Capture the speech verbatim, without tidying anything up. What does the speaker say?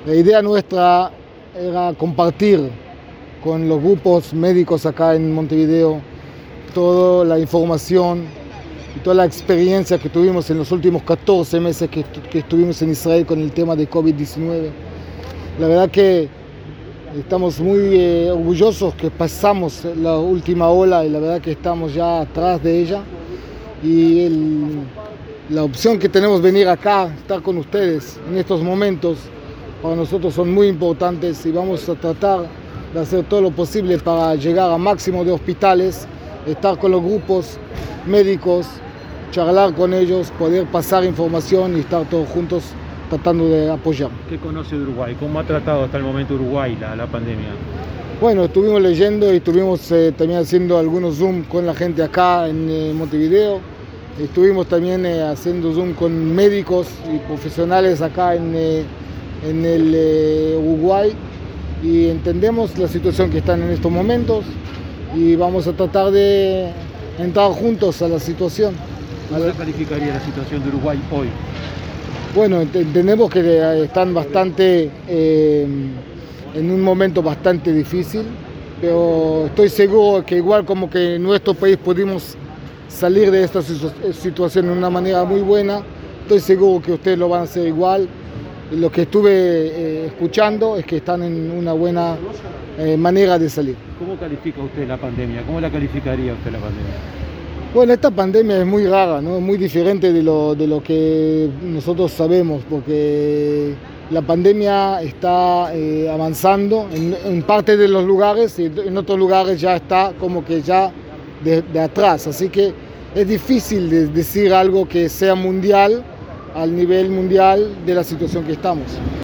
La idea nuestra era compartir con los grupos médicos acá en Montevideo toda la información y toda la experiencia que tuvimos en los últimos catorce meses que, que estuvimos en Israel con el tema de COVID diecinueve. La verdad que estamos muy eh, orgullosos que pasamos la última ola y la verdad que estamos ya atrás de ella. Y el, la opción que tenemos de venir acá, estar con ustedes en estos momentos, para nosotros son muy importantes y vamos a tratar de hacer todo lo posible para llegar a máximo de hospitales, estar con los grupos médicos, charlar con ellos, poder pasar información y estar todos juntos tratando de apoyar. ¿Qué conoce de Uruguay? ¿Cómo ha tratado hasta el momento Uruguay la, la pandemia? Bueno, estuvimos leyendo y estuvimos eh, también haciendo algunos Zoom con la gente acá en eh, Montevideo. Estuvimos también eh, haciendo Zoom con médicos y profesionales acá en, eh, en el eh, Uruguay y entendemos la situación que están en estos momentos y vamos a tratar de entrar juntos a la situación. ¿Cómo la calificaría la situación de Uruguay hoy? Bueno, entendemos que están bastante eh, en un momento bastante difícil, pero estoy seguro que igual como que en nuestro país pudimos salir de esta situación de una manera muy buena, estoy seguro que ustedes lo van a hacer igual. Lo que estuve eh, escuchando es que están en una buena eh, manera de salir. ¿Cómo califica usted la pandemia? ¿Cómo la calificaría usted la pandemia? Bueno, esta pandemia es muy rara, ¿no? Muy diferente de lo, de lo que nosotros sabemos, porque la pandemia está eh, avanzando en, en parte de los lugares y en otros lugares ya está como que ya de, de atrás. Así que es difícil de decir algo que sea mundial, al nivel mundial de la situación que estamos.